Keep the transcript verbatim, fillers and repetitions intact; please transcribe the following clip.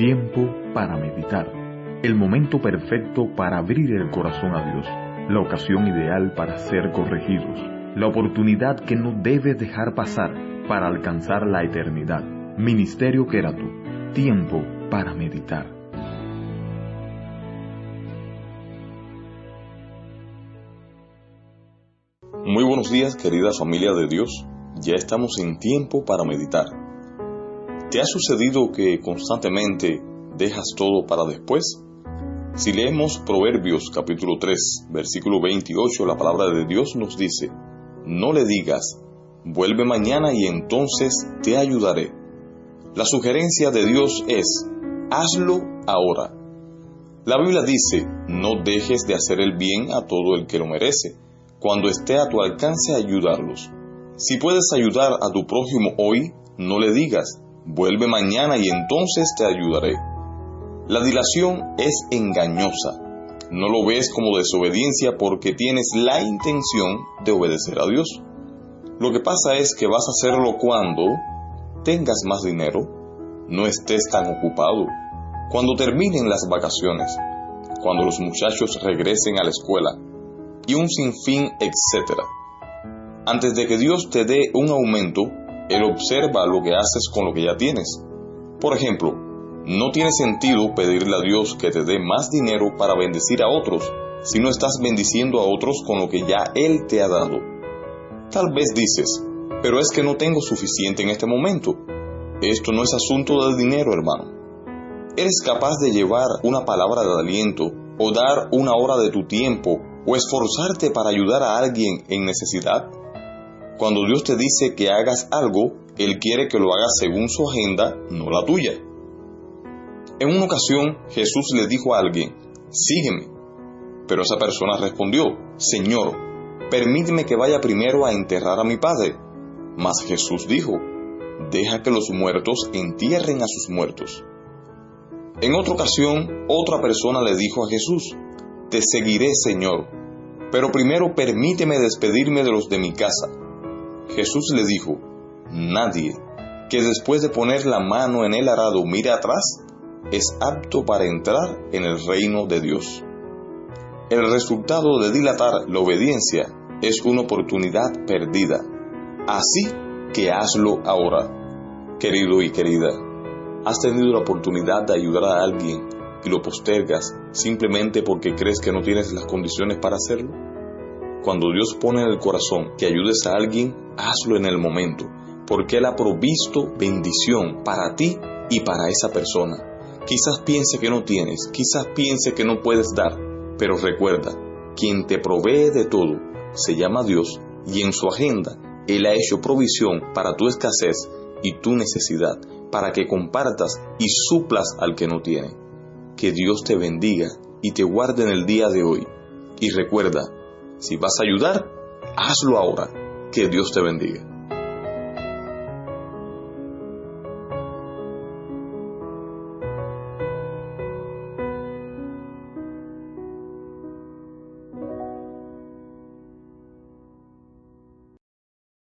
Tiempo para meditar. El momento perfecto para abrir el corazón a Dios. La ocasión ideal para ser corregidos. La oportunidad que no debes dejar pasar para alcanzar la eternidad. Ministerio Querato. Tiempo para meditar. Muy buenos días, querida familia de Dios. Ya estamos en tiempo para meditar. ¿Te ha sucedido que constantemente dejas todo para después? Si leemos Proverbios capítulo tres, versículo veintiocho, la palabra de Dios nos dice: no le digas, vuelve mañana y entonces te ayudaré. La sugerencia de Dios es, hazlo ahora. La Biblia dice, no dejes de hacer el bien a todo el que lo merece, cuando esté a tu alcance ayudarlos. Si puedes ayudar a tu prójimo hoy, no le digas, vuelve mañana y entonces te ayudaré. La dilación es engañosa. No lo ves como desobediencia porque tienes la intención de obedecer a Dios. Lo que pasa es que vas a hacerlo cuando tengas más dinero, no estés tan ocupado, cuando terminen las vacaciones, cuando los muchachos regresen a la escuela, y un sinfín, etcétera. Antes de que Dios te dé un aumento, Él observa lo que haces con lo que ya tienes. Por ejemplo, no tiene sentido pedirle a Dios que te dé más dinero para bendecir a otros, si no estás bendiciendo a otros con lo que ya Él te ha dado. Tal vez dices, pero es que no tengo suficiente en este momento. Esto no es asunto de dinero, hermano. ¿Eres capaz de llevar una palabra de aliento, o dar una hora de tu tiempo, o esforzarte para ayudar a alguien en necesidad? Cuando Dios te dice que hagas algo, Él quiere que lo hagas según su agenda, no la tuya. En una ocasión, Jesús le dijo a alguien, sígueme. Pero esa persona respondió, Señor, permíteme que vaya primero a enterrar a mi padre. Mas Jesús dijo, deja que los muertos entierren a sus muertos. En otra ocasión, otra persona le dijo a Jesús, te seguiré, Señor, pero primero permíteme despedirme de los de mi casa. Jesús le dijo, nadie que después de poner la mano en el arado mire atrás, es apto para entrar en el reino de Dios. El resultado de dilatar la obediencia es una oportunidad perdida. Así que hazlo ahora. Querido y querida, ¿has tenido la oportunidad de ayudar a alguien y lo postergas simplemente porque crees que no tienes las condiciones para hacerlo? Cuando Dios pone en el corazón que ayudes a alguien, hazlo en el momento, porque Él ha provisto bendición para ti y para esa persona. Quizás piense que no tienes, quizás piense que no puedes dar, pero recuerda, quien te provee de todo se llama Dios, y en su agenda Él ha hecho provisión para tu escasez y tu necesidad, para que compartas y suplas al que no tiene. Que Dios te bendiga y te guarde en el día de hoy. Y recuerda, si vas a ayudar, hazlo ahora. Que Dios te bendiga.